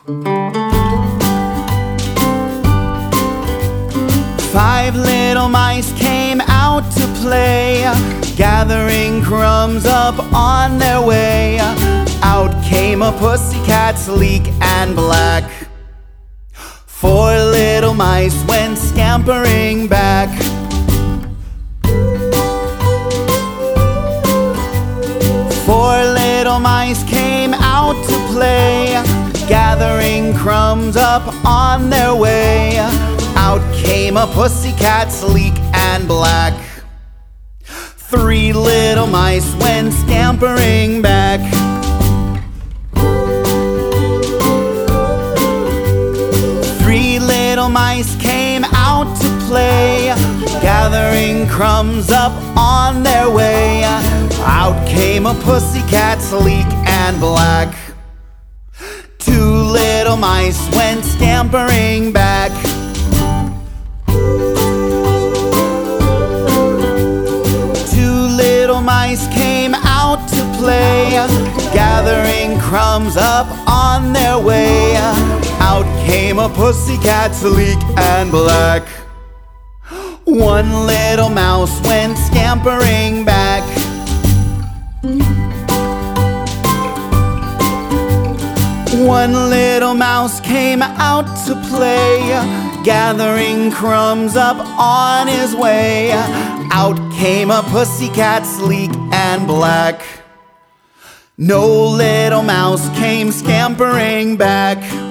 Five little mice came out to play, gathering crumbs up on their way. Out came a pussycat, sleek and black. Four little mice went scampering back. Four little mice came out to play, gathering crumbs up on their way. Out came a pussycat, sleek and black. Three little mice went scampering back. Three little mice came out to play, gathering crumbs up on their way. Out came a pussycat, sleek and black. Two little mice went scampering back. Two little mice came out to play, gathering crumbs up on their way. Out came a pussycat, sleek and black. One little mouse went scampering back. One little mouse came out to play, gathering crumbs up on his way. Out came a pussycat, sleek and black. No little mouse came scampering back.